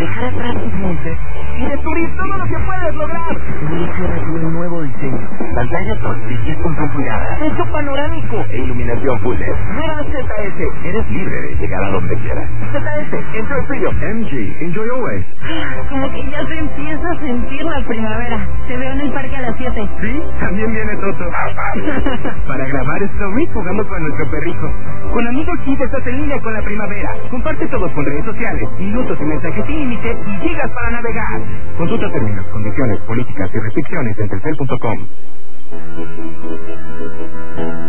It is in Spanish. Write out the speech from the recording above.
dejar atrás tus montes y descubrir todo lo que puedes lograr. Evoluciona con un nuevo diseño. Pantalla Touch de 10.1 pulgadas, techo panorámico e iluminación full LED. Nueva ZS. Eres libre de llegar a donde quieras. ZS, enjoy frío. MG, enjoy always. Como que ya se empieza a sentir la primavera. Te veo en el parque a las 7. Sí, también viene Toto. Para grabar stories jugando con nuestro perrijo. Con Amigo Chip estás en línea con la primavera. Comparte todos con redes sociales, minutos y mensajes sin límite y gigas para navegar. Consulta términos, condiciones, políticas y restricciones en Telcel.com.